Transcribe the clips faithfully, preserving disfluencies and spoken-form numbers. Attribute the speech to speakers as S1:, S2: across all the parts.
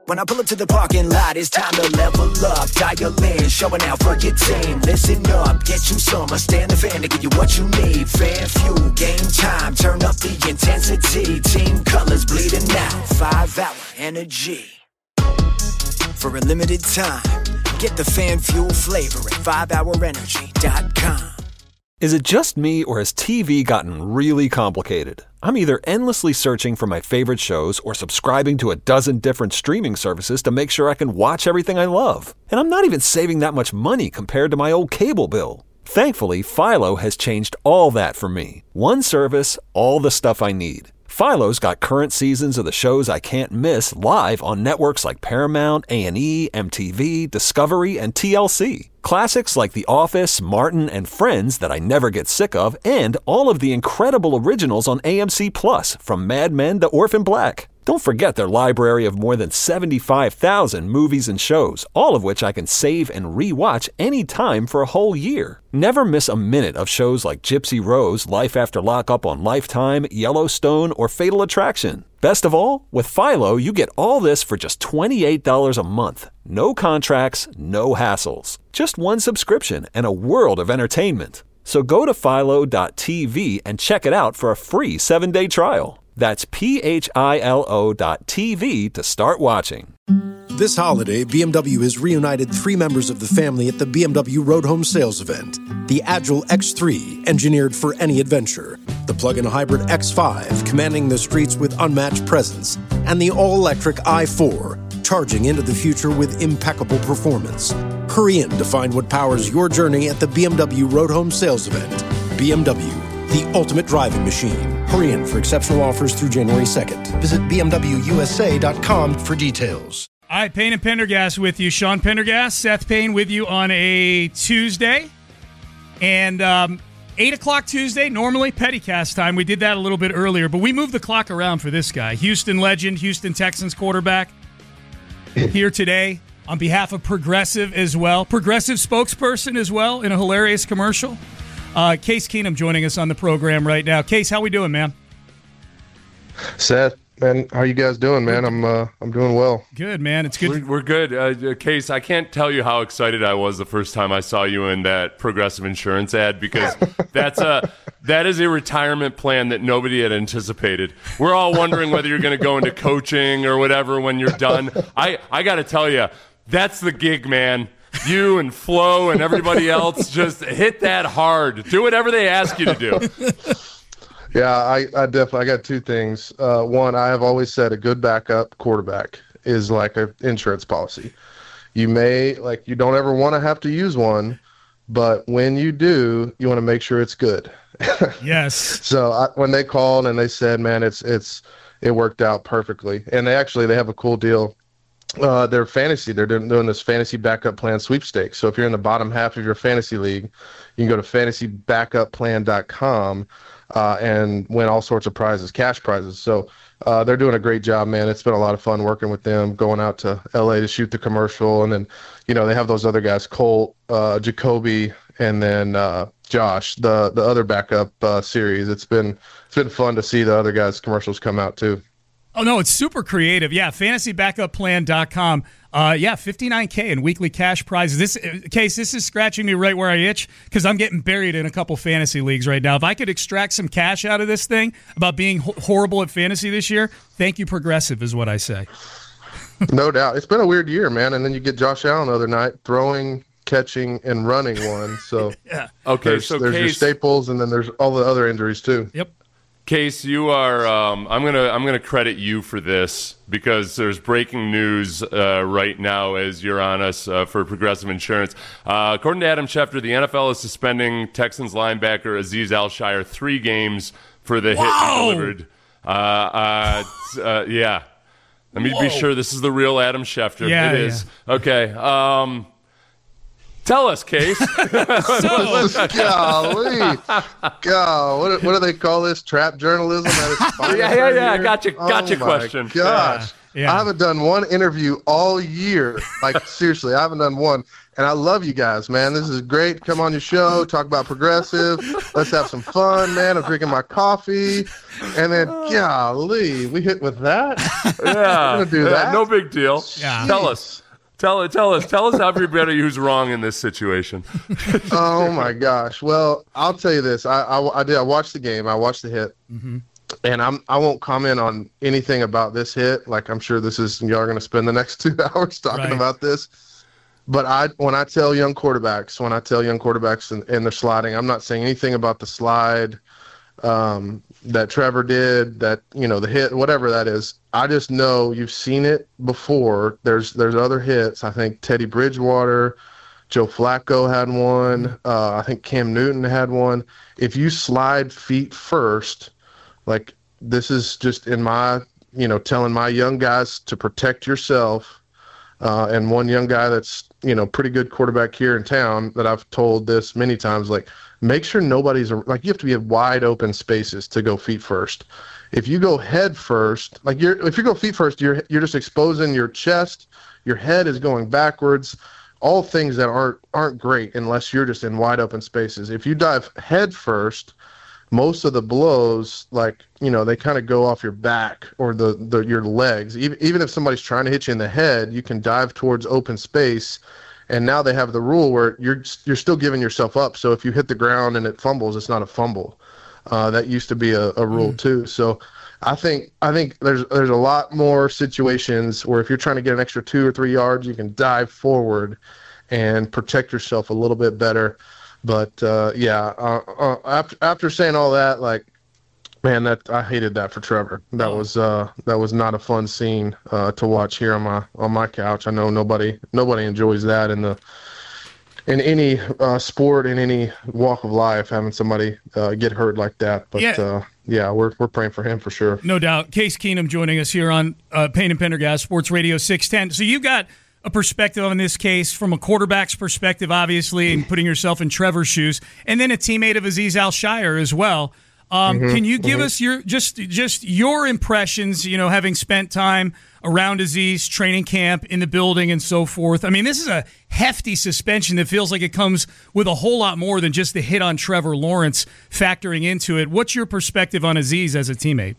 S1: When I pull up to the parking lot, it's time to level up. Dial in, showing out for your team. Listen up, get you some. I stand the fan to give you what you need. Fan fuel, game time, turn up the intensity. Team colors bleeding out, five hour energy. For a limited time, get the fan fuel flavor at five hour energy dot com.
S2: Is it just me, or has T V gotten really complicated? I'm either endlessly searching for my favorite shows or subscribing to a dozen different streaming services to make sure I can watch everything I love. And I'm not even saving that much money compared to my old cable bill. Thankfully, Philo has changed all that for me. One service, all the stuff I need. Philo's got current seasons of the shows I can't miss live on networks like Paramount, A and E, M T V, Discovery, and T L C. Classics like The Office, Martin, and Friends that I never get sick of, and all of the incredible originals on A M C Plus, from Mad Men to Orphan Black. Don't forget their library of more than seventy-five thousand movies and shows, all of which I can save and re-watch anytime for a whole year. Never miss a minute of shows like Gypsy Rose, Life After Lockup on Lifetime, Yellowstone, or Fatal Attraction. Best of all, with Philo, you get all this for just twenty-eight dollars a month. No contracts, no hassles. Just one subscription and a world of entertainment. So go to philo dot t v and check it out for a free seven-day trial. That's P H I L O dot T V to start watching.
S3: This holiday, B M W has reunited three members of the family at the B M W Road Home Sales Event. The Agile X three, engineered for any adventure. The plug-in hybrid X five, commanding the streets with unmatched presence. And the all-electric i four, charging into the future with impeccable performance. Hurry in to find what powers your journey at the B M W Road Home Sales Event. B M W, the ultimate driving machine. Hurry in for exceptional offers through January second. Visit B M W U S A dot com for details.
S4: All right, Payne and Pendergast with you. Sean Pendergast, Seth Payne with you on a Tuesday. And um, eight o'clock Tuesday, normally Pettycast time. We did that a little bit earlier, but we moved the clock around for this guy. Houston legend, Houston Texans quarterback, here today on behalf of Progressive as well. Progressive spokesperson as well in a hilarious commercial. Uh, Case Keenum joining us on the program right now. Case, how we doing, man?
S5: Seth, man, how you guys doing, man? I'm uh, I'm doing well.
S4: Good, man. It's good.
S6: We're, we're good. Uh, Case, I can't tell you how excited I was the first time I saw you in that Progressive Insurance ad, because that's a that is a retirement plan that nobody had anticipated. We're all wondering whether you're going to go into coaching or whatever when you're done. I, I got to tell you, that's the gig, man. You and Flo and everybody else just hit that hard. Do whatever they ask you to do.
S5: Yeah, I, I definitely I got two things. Uh, one, I have always said a good backup quarterback is like an insurance policy. You may, like, you don't ever want to have to use one, but when you do, you want to make sure it's good.
S4: Yes.
S5: So I, when they called and they said, man, it's it's it worked out perfectly. And they actually they have a cool deal. Uh, their fantasy, they're doing, doing this fantasy backup plan sweepstakes. So if you're in the bottom half of your fantasy league, you can go to fantasy backup plan dot com uh, and win all sorts of prizes, cash prizes. So uh, they're doing a great job, man. It's been a lot of fun working with them, going out to L A to shoot the commercial. And then, you know, they have those other guys, Colt, uh, Jacoby, and then uh, Josh, the the other backup uh, series. It's been it's been fun to see the other guys' commercials come out too.
S4: Oh, no, it's super creative. Yeah, fantasy backup plan dot com. Uh, yeah, fifty-nine K in weekly cash prizes. This Case, this is scratching me right where I itch, because I'm getting buried in a couple fantasy leagues right now. If I could extract some cash out of this thing about being ho- horrible at fantasy this year, thank you, Progressive, is what I say.
S5: No doubt. It's been a weird year, man. And then you get Josh Allen the other night throwing, catching, and running one. So
S4: yeah.
S6: Okay,
S5: there's,
S6: so
S5: there's
S6: Case,
S5: your staples, and then there's all the other injuries too.
S4: Yep.
S6: Case, you are. Um, I'm gonna. I'm gonna credit you for this, because there's breaking news uh, right now as you're on us uh, for Progressive Insurance. Uh, according to Adam Schefter, the N F L is suspending Texans linebacker Azeez Al-Shaair three games for the hit he delivered. Uh, uh, uh, yeah. Let me Whoa. be sure this is the real Adam Schefter.
S4: Yeah,
S6: it is.
S4: Yeah.
S6: Okay. Um, Tell us, Case.
S5: so, golly, God, what, what do they call this? Trap journalism at its finest.
S6: yeah, yeah, yeah.
S5: Right
S6: gotcha, gotcha
S5: oh
S6: question.
S5: Gosh,
S4: Yeah.
S5: I haven't done one interview all year. Like, seriously, I haven't done one. And I love you guys, man. This is great. Come on your show, talk about Progressive. Let's have some fun, man. I'm drinking my coffee. And then, golly, we hit with that?
S6: Yeah.
S5: We're going to do
S6: yeah,
S5: that?
S6: No big deal.
S4: Yeah.
S6: Tell us. Tell, tell us. Tell us everybody who's wrong in this situation.
S5: Oh, my gosh. Well, I'll tell you this. I, I, I did. I watched the game. I watched the hit. Mm-hmm. And I'm, I won't comment on anything about this hit. Like, I'm sure this is, y'all are going to spend the next two hours talking
S4: Right.
S5: about this. But I, when I tell young quarterbacks, when I tell young quarterbacks and, and they're sliding, I'm not saying anything about the slide um, that Trevor did, that, you know, the hit, whatever that is. I just know you've seen it before. There's there's other hits. I think Teddy Bridgewater, Joe Flacco had one. Uh, I think Cam Newton had one. If you slide feet first, like, this is just in my, you know, telling my young guys to protect yourself. Uh, and one young guy that's, you know, pretty good quarterback here in town that I've told this many times, like, make sure nobody's, like, you have to be in wide open spaces to go feet first. If you go head first, like, you're, if you go feet first, you're, you're just exposing your chest, your head is going backwards, all things that aren't, aren't great unless you're just in wide open spaces. If you dive head first, most of the blows, like, you know, they kind of go off your back or the, the your legs. Even even if somebody's trying to hit you in the head, you can dive towards open space. And now they have the rule where you're you're still giving yourself up. So if you hit the ground and it fumbles, it's not a fumble. Uh, that used to be a, a rule mm. too. So I think I think there's there's a lot more situations where if you're trying to get an extra two or three yards, you can dive forward and protect yourself a little bit better. But, uh, yeah, uh, uh, after after saying all that, like, man, that I hated that for Trevor. That
S4: Oh.
S5: was uh, that was not a fun scene uh, to watch here on my on my couch. I know nobody nobody enjoys that in the in any uh, sport, in any walk of life, having somebody uh, get hurt like that. But
S4: Yeah.
S5: uh, yeah, we're we're praying for him for sure.
S4: No doubt. Case Keenum joining us here on uh, Payne and Pendergast, Sports Radio six ten. So you got a perspective on this case from a quarterback's perspective, obviously, and putting yourself in Trevor's shoes, and then a teammate of Azeez Al-Shaair as well. Um,
S5: Mm-hmm,
S4: can you give
S5: mm-hmm.
S4: us your just just your impressions, you know, having spent time around Azeez, training camp, in the building, and so forth? I mean, this is a hefty suspension that feels like it comes with a whole lot more than just the hit on Trevor Lawrence factoring into it. What's your perspective on Azeez as a teammate?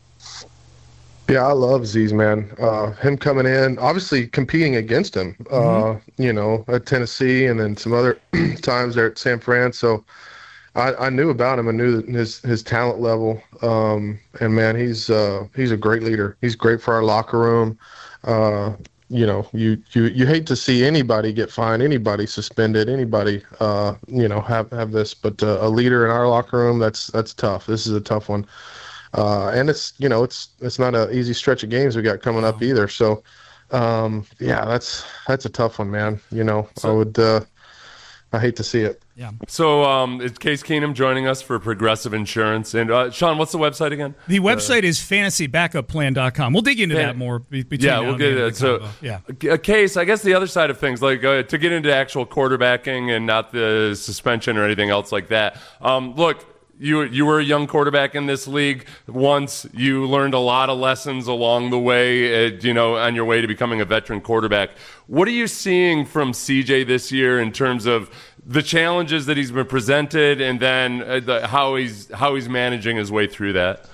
S5: Yeah, I love Azeez, man. Uh, him coming in, obviously competing against him, mm-hmm. uh, you know, at Tennessee and then some other times there at San Fran. So I, I knew about him. I knew his his talent level. Um, and, man, he's uh, he's a great leader. He's great for our locker room. Uh, you know, you, you, you hate to see anybody get fined, anybody suspended, anybody, uh, you know, have, have this. But uh, a leader in our locker room, that's that's tough. This is a tough one. Uh, and it's, you know, it's, it's not an easy stretch of games we got coming up either. So, um, yeah, that's, that's a tough one, man. You know, so, I would, uh, I hate to see it.
S4: Yeah.
S6: So, um, it's Case Keenum joining us for Progressive Insurance. And, uh, Sean, what's the website again?
S4: The website uh, is fantasy backup plan dot com. We'll dig into
S6: fan-
S4: that more be- between
S6: Yeah,
S4: now
S6: we'll
S4: and
S6: get
S4: the end
S6: it.
S4: of the
S6: So,
S4: combo. yeah.
S6: a case, I guess the other side of things, like uh, to get into actual quarterbacking and not the suspension or anything else like that. Um, look, You you were a young quarterback in this league once. You learned a lot of lessons along the way, uh, you know, on your way to becoming a veteran quarterback. What are you seeing from C J this year in terms of the challenges that he's been presented, and then uh, the, how he's how he's managing his way through that?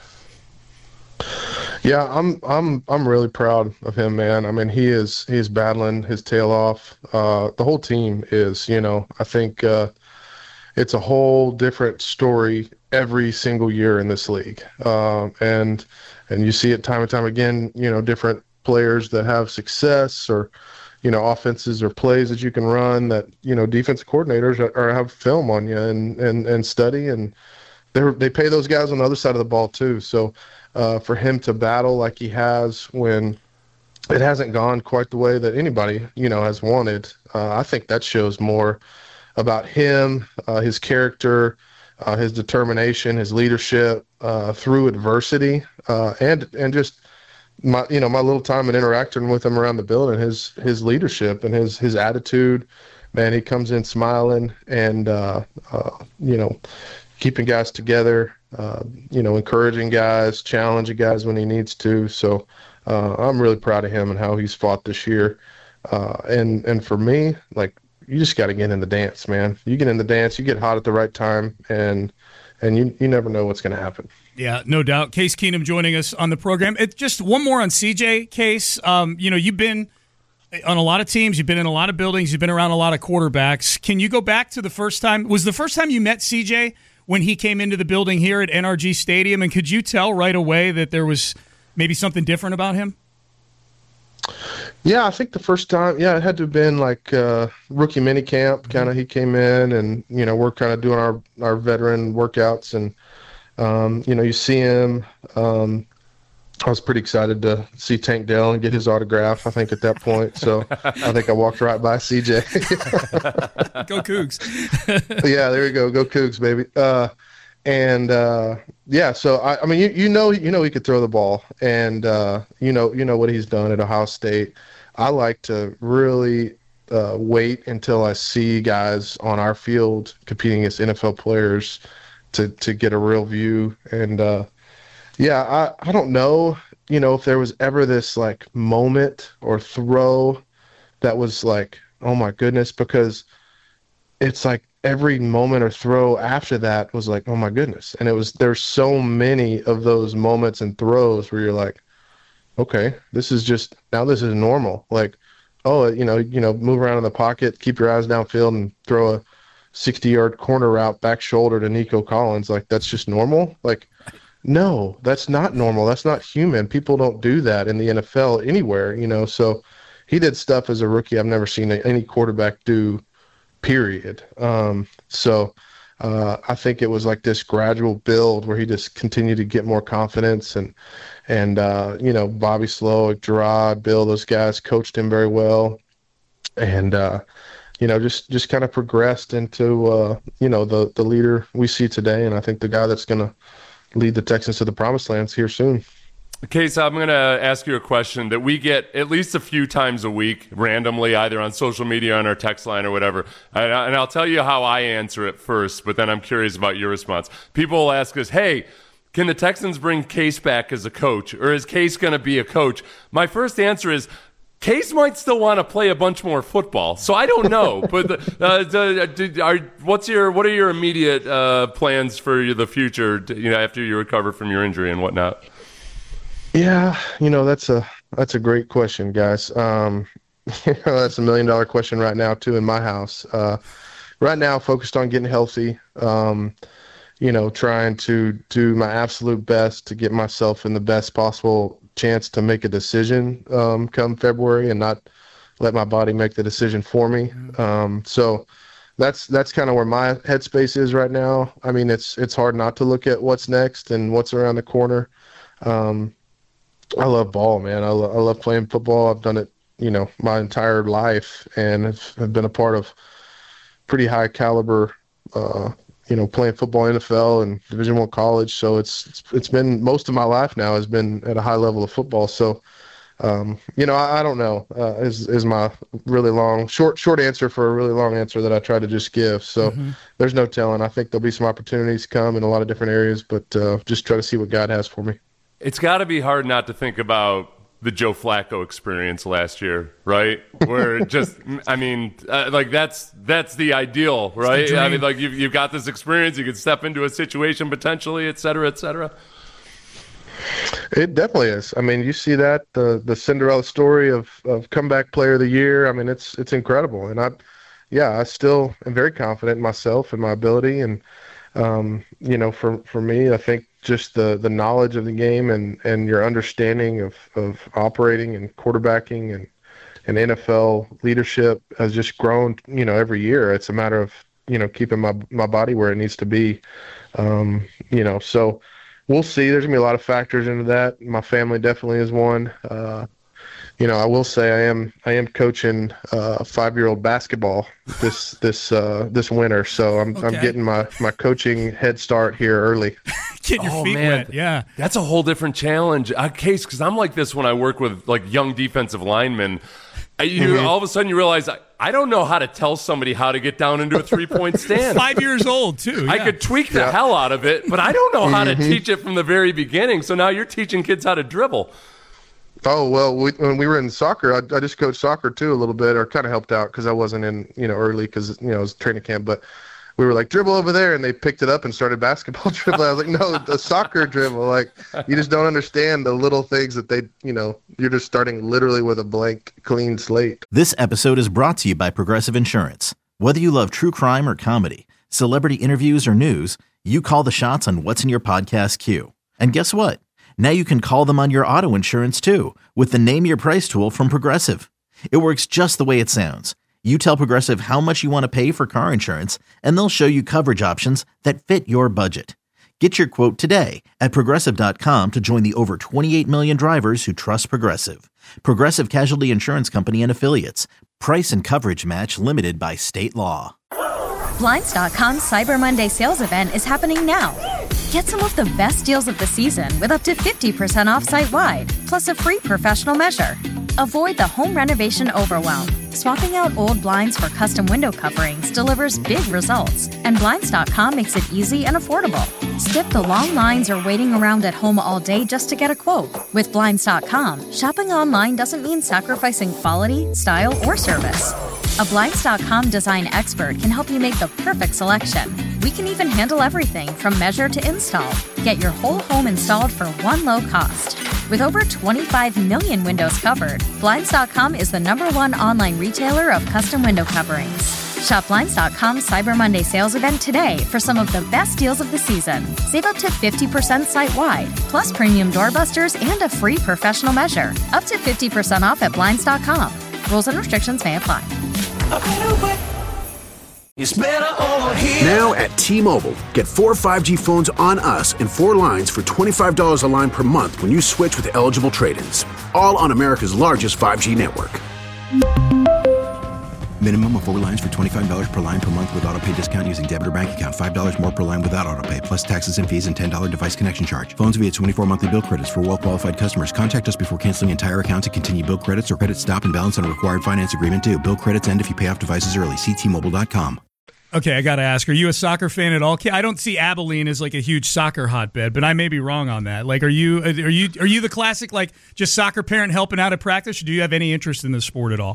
S5: Yeah, I'm I'm I'm really proud of him, man. I mean, he is he is battling his tail off. Uh, the whole team is. You know, I think. Uh, It's a whole different story every single year in this league, um, and and you see it time and time again. You know, different players that have success, or you know, offenses or plays that you can run that you know defensive coordinators are, are have film on you and and and study, and they they pay those guys on the other side of the ball too. So uh, for him to battle like he has when it hasn't gone quite the way that anybody you know has wanted, uh, I think that shows more about him, uh, his character, uh, his determination, his leadership uh, through adversity, uh, and and just my you know my little time and interacting with him around the building, his his leadership and his his attitude. Man, he comes in smiling and uh, uh, you know keeping guys together, uh, you know encouraging guys, challenging guys when he needs to. So uh, I'm really proud of him and how he's fought this year. Uh, and and for me, like, you just got to get in the dance, man. You get in the dance, you get hot at the right time, and and you you never know what's going to happen.
S4: Yeah, no doubt. Case Keenum joining us on the program. It, just one more on C J, Case. Um, you know, you've been on a lot of teams. You've been in a lot of buildings. You've been around a lot of quarterbacks. Can you go back to the first time? Was the first time you met C J when he came into the building here at N R G Stadium? And could you tell right away that there was maybe something different about him?
S5: Yeah, I think the first time, yeah, it had to have been like uh, rookie mini camp. Kind of, he came in, and you know, we're kind of doing our our veteran workouts, and um, you know, you see him. Um, I was pretty excited to see Tank Dell and get his autograph, I think, at that point. So I think I walked right by C J.
S4: Go Cougs.
S5: Yeah, there you go. Go Cougs, baby. Uh, and uh, yeah, so I, I mean, you, you know, you know, he could throw the ball, and uh, you know, you know what he's done at Ohio State. I like to really uh, wait until I see guys on our field competing against N F L players to to get a real view. And uh, yeah, I, I don't know, you know, if there was ever this like moment or throw that was like, oh my goodness, because it's like every moment or throw after that was like, oh my goodness. And it was, there's so many of those moments and throws where you're like, okay, this is just, now this is normal. Like, oh, you know, you know, move around in the pocket, keep your eyes downfield and throw a sixty yard corner route back shoulder to Nico Collins. Like, that's just normal. Like, no, that's not normal. That's not human. People don't do that in the N F L anywhere, you know? So he did stuff as a rookie I've never seen any quarterback do, period. Um, so uh, I think it was like this gradual build where he just continued to get more confidence, and, and uh, you know, Bobby Slowick, Gerard, Bill, those guys coached him very well. And, uh, you know, just, just kind of progressed into, uh, you know, the, the leader we see today. And I think the guy that's going to lead the Texans to the promised lands here soon.
S6: Case, I'm going to ask you a question that we get at least a few times a week, randomly, either on social media, on our text line, or whatever. And, I, and I'll tell you how I answer it first, but then I'm curious about your response. People will ask us, hey, can the Texans bring Case back as a coach, or is Case going to be a coach? My first answer is, Case might still want to play a bunch more football, so I don't know. But the, uh, the, are, what's your what are your immediate uh, plans for the future? You know, after you recover from your injury and whatnot.
S5: Yeah, you know, that's a that's a great question, guys. Um, you know, that's a million dollar question right now too in my house. Uh, right now, focused on getting healthy. Um, you know, trying to do my absolute best to get myself in the best possible chance to make a decision um, come February, and not let my body make the decision for me. Um, so that's that's kind of where my headspace is right now. I mean, it's it's hard not to look at what's next and what's around the corner. Um, I love ball, man. I, lo- I love playing football. I've done it, you know, my entire life, and have, have been a part of pretty high caliber, uh, you know, playing football in the N F L and Division One college. So it's, it's it's been most of my life now has been at a high level of football. So, um, you know, I, I don't know uh, is is my really long short short answer for a really long answer that I try to just give. So mm-hmm. There's no telling. I think there'll be some opportunities come in a lot of different areas, but uh, just try to see what God has for me.
S6: It's got to be hard not to think about the Joe Flacco experience last year, right? Where just, I mean, uh, like that's that's the ideal, right? The I mean, like you've you've got this experience, you can step into a situation potentially, et cetera, et cetera.
S5: It definitely is. I mean, you see that the the Cinderella story of of comeback player of the year. I mean, it's it's incredible, and I, yeah, I still am very confident in myself and my ability, and um, you know, for for me, I think. Just the, the knowledge of the game and, and your understanding of, of operating and quarterbacking and, and N F L leadership has just grown, you know, every year. It's a matter of, you know, keeping my, my body where it needs to be. Um, you know, so we'll see. There's gonna be a lot of factors into that. My family definitely is one. Uh, you know, I will say I am I am coaching uh, five-year-old basketball this this uh, this winter, so I'm okay. I'm getting my, my coaching head start here early.
S4: Get your
S6: oh,
S4: feet
S6: man.
S4: wet, yeah.
S6: That's a whole different challenge. Uh, Case, because I'm like this when I work with like young defensive linemen. I, you mm-hmm. all of a sudden you realize I, I don't know how to tell somebody how to get down into a three-point stand.
S4: Five years old too. Yeah.
S6: I could tweak the yeah. hell out of it, but I don't know how mm-hmm. to teach it from the very beginning. So now you're teaching kids how to dribble.
S5: Oh, well, we, when we were in soccer, I, I just coached soccer too a little bit, or kind of helped out because I wasn't in, you know, early because, you know, it was training camp. But we were like, dribble over there, and they picked it up and started basketball dribbling. I was like, no, the soccer dribble. Like, you just don't understand the little things that they, you know, you're just starting literally with a blank, clean slate.
S7: This episode is brought to you by Progressive Insurance. Whether you love true crime or comedy, celebrity interviews or news, you call the shots on what's in your podcast queue. And guess what? Now you can call them on your auto insurance too with the Name Your Price tool from Progressive. It works just the way it sounds. You tell Progressive how much you want to pay for car insurance, and they'll show you coverage options that fit your budget. Get your quote today at Progressive dot com to join the over twenty-eight million drivers who trust Progressive. Progressive Casualty Insurance Company and Affiliates. Price and coverage match limited by state law.
S8: Blinds dot com's Cyber Monday sales event is happening now. Get some of the best deals of the season with up to fifty percent off site-wide, plus a free professional measure. Avoid the home renovation overwhelm. Swapping out old blinds for custom window coverings delivers big results, and Blinds dot com makes it easy and affordable. Skip the long lines or waiting around at home all day just to get a quote. With Blinds dot com, shopping online doesn't mean sacrificing quality, style, or service. A Blinds dot com design expert can help you make the perfect selection. We can even handle everything from measure to install. Get your whole home installed for one low cost. With over twenty-five million windows covered, Blinds dot com is the number one online retailer of custom window coverings. Shop Blinds dot com's Cyber Monday sales event today for some of the best deals of the season. Save up to fifty percent site-wide, plus premium doorbusters and a free professional measure. Up to fifty percent off at Blinds dot com. Rules and restrictions may apply.
S9: Now at T-Mobile, get four five G phones on us and four lines for twenty-five dollars a line per month when you switch with eligible trade-ins. All on America's largest five G network.
S10: Minimum of four lines for twenty-five dollars per line per month with autopay discount using debit or bank account. five dollars more per line without autopay, plus taxes and fees and ten dollars device connection charge. Phones via twenty-four monthly bill credits for well-qualified customers. Contact us before canceling entire account to continue bill credits or credit stop and balance on a required finance agreement due. Bill credits end if you pay off devices early. See T Mobile dot com.
S4: Okay, I got to ask, are you a soccer fan at all? I don't see Abilene as like a huge soccer hotbed, but I may be wrong on that. Like, are you are you are you the classic like just soccer parent helping out at practice, or do you have any interest in the sport at all?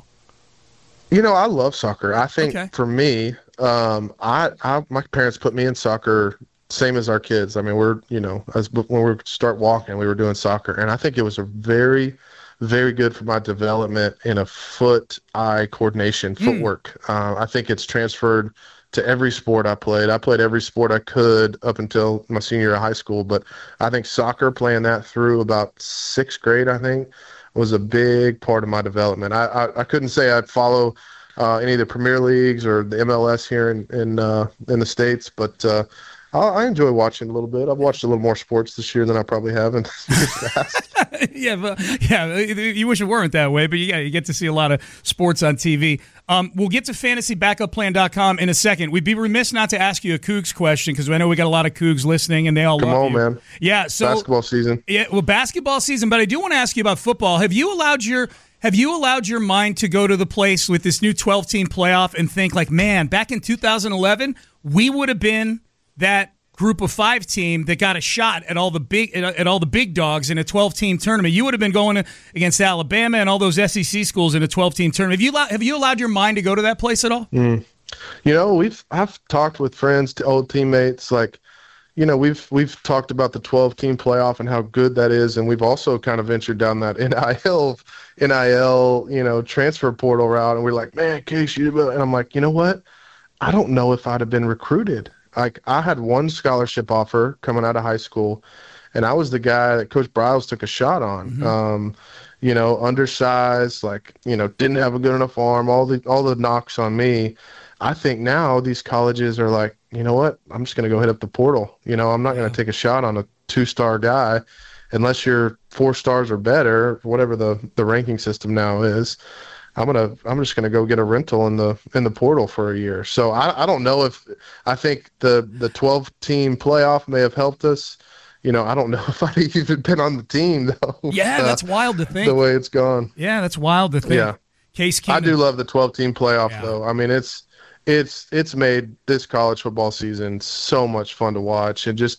S5: You know, I love soccer. I think
S4: Okay.
S5: for me, um, I, I my parents put me in soccer, same as our kids. I mean, we're, you know, as when we start walking, we were doing soccer, and I think it was a very, very good for my development in a foot-eye coordination, footwork. Mm. Uh, I think it's transferred to every sport I played. I played every sport I could up until my senior year of high school, but I think soccer, playing that through about sixth grade, I think, was a big part of my development. I, I, I couldn't say I'd follow uh, any of the Premier Leagues or the M L S here in in, uh, in the States, but uh, I, I enjoy watching a little bit. I've watched a little more sports this year than I probably have in the past.
S4: yeah, but, yeah. You wish it weren't that way, but yeah, you get to see a lot of sports on T V. Um, we'll get to fantasy backup plan dot com in a second. We'd be remiss not to ask you a Cougs question because I know we got a lot of Cougs listening, and they all
S5: Come
S4: love
S5: on,
S4: you.
S5: man.
S4: Yeah, so
S5: basketball season.
S4: Yeah, well, basketball season. But I do want to ask you about football. Have you allowed your Have you allowed your mind to go to the place with this new twelve-team playoff and think like, man, back in two thousand eleven, we would have been that group of five team that got a shot at all the big at all the big dogs in a twelve-team tournament. You would have been going against Alabama and all those S E C schools in a twelve-team tournament. Have you allowed, have you allowed your mind to go to that place at all?
S5: Mm. You know, we've I've talked with friends, old teammates, like, you know, we've we've talked about the twelve-team playoff and how good that is, and we've also kind of ventured down that N I L, N I L, you know, transfer portal route, and we're like, man, Case, you, and I'm like, you know what? I don't know if I'd have been recruited. Like, I had one scholarship offer coming out of high school, and I was the guy that Coach Briles took a shot on. Mm-hmm. Um, you know, undersized, like, you know, didn't have a good enough arm, all the all the knocks on me. I think now these colleges are like, you know what, I'm just going to go hit up the portal. You know, I'm not going to take a shot on a two-star guy unless you're four stars or better, whatever the, the ranking system now is. I'm gonna. I'm just gonna go get a rental in the in the portal for a year. So I, I don't know if I think the the twelve team playoff may have helped us. You know, I don't know if I'd even been on the team though.
S4: Yeah,
S5: uh,
S4: that's wild to think.
S5: The way it's gone.
S4: Yeah, that's wild to think.
S5: Yeah,
S4: Case Keenum.
S5: I do love the twelve team playoff
S4: yeah.
S5: though. I mean, it's it's it's made this college football season so much fun to watch, and just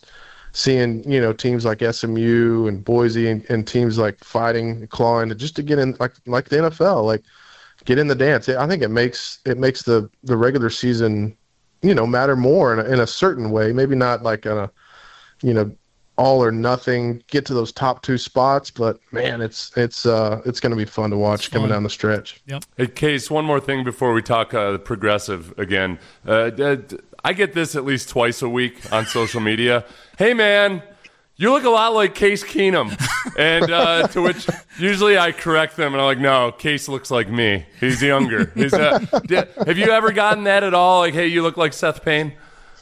S5: seeing, you know, teams like S M U and Boise and, and teams like fighting, clawing, just to get in, like like the N F L, like get in the dance. I think it makes it makes the, the regular season, you know, matter more in a, in a certain way. Maybe not like on a, you know, all or nothing, get to those top two spots, but man, it's it's uh it's going to be fun to watch coming down the stretch.
S4: Yep.
S6: Hey, Case, one more thing before we talk uh, the Progressive again. Uh, I get this at least twice a week on social media. Hey, man, you look a lot like Case Keenum. And uh, to which usually I correct them, and I'm like, no, Case looks like me. He's younger. He's, uh, have you ever gotten that at all? Like, hey, you look like Seth Payne?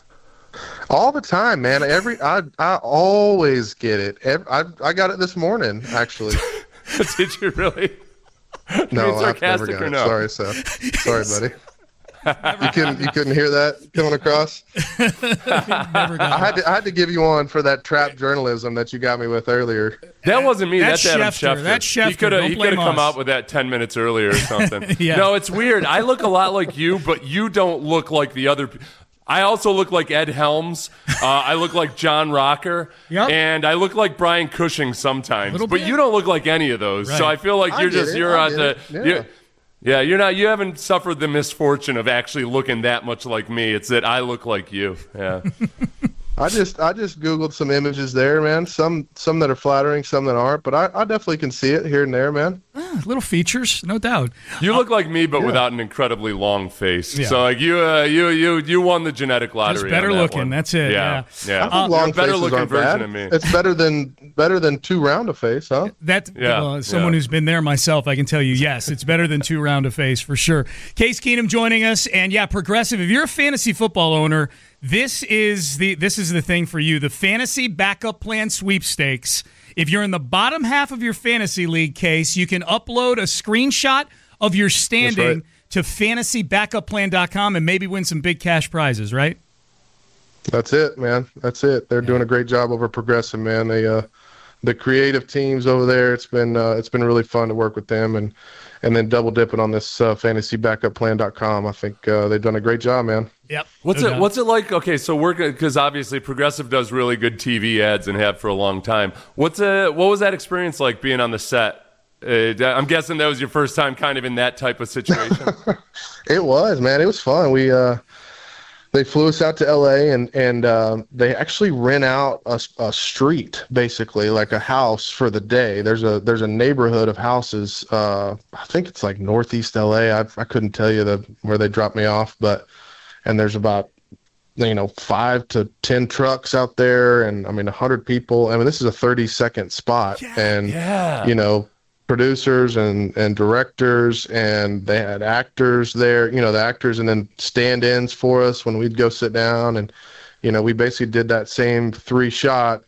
S5: All the time, man. Every I I always get it. Every, I I got it this morning, actually.
S6: Did you really?
S5: No, I've never
S6: sarcastic
S5: got
S6: or
S5: it.
S6: no?
S5: Sorry, Seth. Sorry, buddy. You couldn't you couldn't hear that coming across?
S4: Never got
S5: I had to I had to give you one for that trap journalism that you got me with earlier.
S6: That wasn't me.
S4: That's
S6: That's, Adam
S4: Schefter.
S6: Schefter.
S4: That's Schefter.
S6: He could have
S4: Don't
S6: he could have
S4: blame
S6: come
S4: us.
S6: out with that ten minutes earlier or something.
S4: Yeah.
S6: No, it's weird. I look a lot like you, but you don't look like the other. pe- I also look like Ed Helms. Uh, I look like John Rocker.
S4: Yep.
S6: And I look like Brian Cushing sometimes.
S4: Little
S6: But
S4: bit.
S6: you don't look like any of those. So
S4: Right.
S6: I feel like
S5: I
S6: you're
S5: get
S6: just
S5: it.
S6: you're
S5: I
S6: on
S5: get
S6: the
S5: it. Yeah.
S6: you're- yeah, you're not you haven't suffered the misfortune of actually looking that much like me. It's that I look like you. Yeah.
S5: I just I just Googled some images there, man. Some some that are flattering, some that aren't, but I, I definitely can see it here and there, man.
S4: Ah, little features, no doubt.
S6: You look like me, but without an incredibly long face.
S4: Yeah.
S6: So like you, uh, you, you, you won the genetic lottery.
S4: Just better
S6: on that
S4: looking,
S6: one.
S4: that's it, yeah.
S6: yeah.
S5: I think long
S6: You're a better
S5: faces
S6: looking
S5: aren't
S6: version
S5: bad.
S6: of me.
S5: It's better than better than too round a face, huh?
S4: That
S6: Yeah,
S4: well, someone
S6: yeah.
S4: who's been there myself, I can tell you, yes, it's better than two round of face for sure. Case Keenum joining us, and yeah, Progressive. If you're a fantasy football owner, this is the this is the thing for you. The Fantasy Backup Plan Sweepstakes. If you're in the bottom half of your fantasy league, Case, you can upload a screenshot of your standing
S5: right.
S4: to fantasy backup plan dot com and maybe win some big cash prizes, right?
S5: That's it, man. That's it. They're doing a great job over Progressive, man. They uh the creative teams over there, it's been uh, it's been really fun to work with them, and and then double dipping on this uh, fantasy backup plan dot com. I think uh, they've done a great job, man.
S4: Yep.
S6: What's
S4: No
S6: it?
S4: doubt.
S6: What's it like? Okay, so we're because obviously Progressive does really good T V ads and have for a long time. What's a what was that experience like being on the set? Uh, I'm guessing that was your first time, kind of in that type of situation.
S5: It was, man. It was fun. We uh, they flew us out to L A and and uh, they actually rent out a, a street, basically like a house for the day. There's a there's a neighborhood of houses. Uh, I think it's like northeast L A. I I couldn't tell you the where they dropped me off, but and there's about you know five to ten trucks out there, and I mean a hundred people. I mean this is a thirty second spot, and
S6: yeah.
S5: you know. Producers and, and directors, and they had actors there, you know, the actors and then stand-ins for us when we'd go sit down. And, you know, we basically did that same three shot,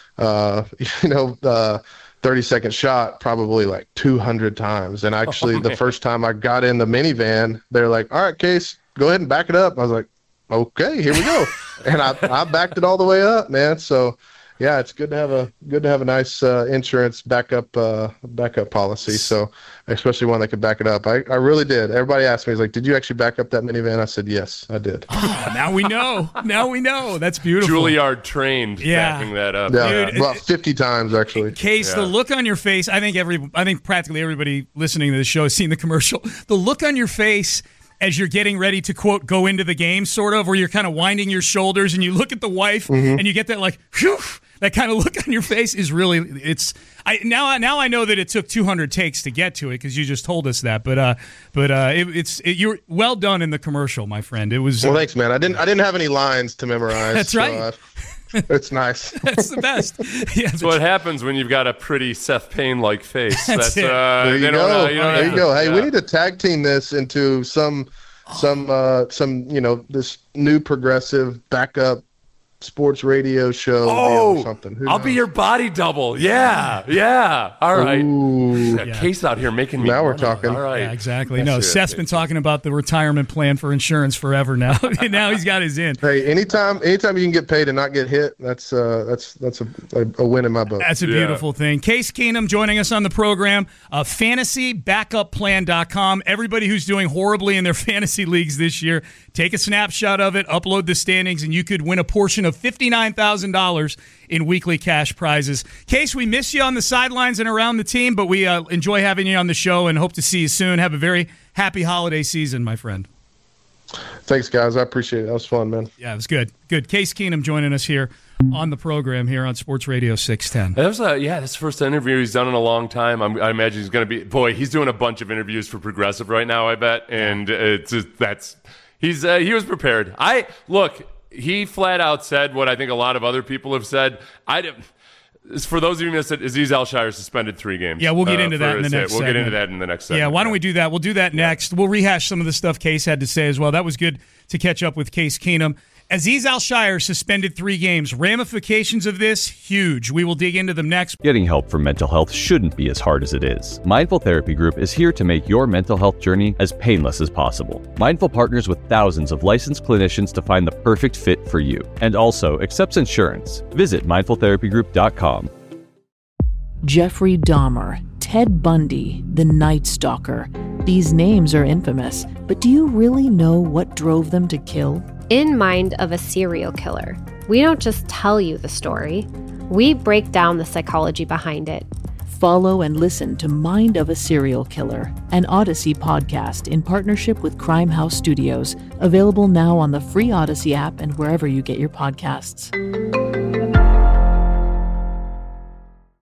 S5: uh, you know, uh, thirty second shot probably like two hundred times. And actually
S6: Oh,
S5: the
S6: man.
S5: first time I got in the minivan, they're like, all right, Case, go ahead and back it up. I was like, okay, here we go. And I, I backed it all the way up, man. So, yeah, it's good to have a good to have a nice uh, insurance backup uh, backup policy. So, especially one that could back it up. I, I really did. Everybody asked me, "He's like, did you actually back up that minivan?" I said, "Yes, I did."
S4: Oh, now we know. Now we know. That's beautiful.
S6: Juilliard trained
S4: Yeah.
S6: backing that up.
S5: Yeah,
S4: Dude,
S5: about fifty times actually.
S4: Case,
S6: Yeah.
S4: the look on your face, I think every I think practically everybody listening to the show has seen the commercial. The look on your face as you're getting ready to, quote, go into the game, sort of, where you're kind of winding your shoulders and you look at the wife
S5: Mm-hmm.
S4: and you get that like, whew, that kind of look on your face is really, it's, I now now I know that it took two hundred takes to get to it because you just told us that, but uh, but uh, it, it's, it, you're well done in the commercial, my friend. It was,
S5: Well,
S4: uh,
S5: thanks, man. I didn't I didn't have any lines to memorize.
S4: That's
S5: so,
S4: right.
S5: uh, it's nice.
S4: that's the best. Yeah,
S6: That's what happens when you've got a pretty Seth Payne-like face.
S4: That's it.
S6: Uh,
S5: There you
S6: they
S5: go.
S6: don't, uh, you don't
S5: there
S6: have
S5: you go.
S6: to-
S5: Hey,
S6: yeah.
S5: we need to tag team this into some some uh, some you know this new progressive backup sports radio show
S6: Oh,
S5: or something. Who
S6: I'll be
S5: knows?
S6: your body double. Yeah, yeah. All right.
S5: Ooh.
S6: Yeah, Case out here making me.
S5: Now we're
S6: money.
S5: talking.
S6: All right.
S4: Yeah, exactly.
S6: That's
S4: no,
S6: it.
S4: Seth's been talking about the retirement plan for insurance forever now. And now he's got his in.
S5: Hey, anytime anytime you can get paid and not get hit, that's uh, that's that's a, a, a win in my book.
S4: That's a
S6: Yeah.
S4: beautiful thing. Case Keenum joining us on the program. Uh, fantasy backup plan dot com. Everybody who's doing horribly in their fantasy leagues this year, take a snapshot of it, upload the standings, and you could win a portion of fifty-nine thousand dollars in weekly cash prizes. Case, we miss you on the sidelines and around the team, but we uh, enjoy having you on the show and hope to see you soon. Have a very happy holiday season, my friend.
S5: Thanks, guys. I appreciate it. That was fun, man.
S4: Yeah, it was good. Good. Case Keenum joining us here on the program here on Sports Radio six ten.
S6: That was a, yeah, that's the first interview he's done in a long time. I'm, I imagine he's going to be, boy, he's doing a bunch of interviews for Progressive right now, I bet. And it's just, that's, he's, uh, he was prepared. I, look, he flat out said what I think a lot of other people have said. I didn't. For those of you who missed it, Azeez Al-Shaair suspended three games.
S4: Yeah, we'll get
S6: uh,
S4: into that in the next
S6: We'll
S4: segment.
S6: get into that in the next segment.
S4: Yeah, why don't we do that? We'll do that next. We'll rehash some of the stuff Case had to say as well. That was good to catch up with Case Keenum. Azeez Al-Shaair suspended three games. Ramifications of this, huge. We will dig into them next.
S11: Getting help for mental health shouldn't be as hard as it is. Mindful Therapy Group is here to make your mental health journey as painless as possible. Mindful partners with thousands of licensed clinicians to find the perfect fit for you, and also accepts insurance. Visit mindful therapy group dot com.
S12: Jeffrey Dahmer, Ted Bundy, the Night Stalker. These names are infamous, but do you really know what drove them to kill?
S13: In Mind of a Serial Killer, we don't just tell you the story, we break down the psychology behind it.
S12: Follow and listen to Mind of a Serial Killer, an Odyssey podcast in partnership with Crime House Studios, available now on the free Odyssey app and wherever you get your podcasts.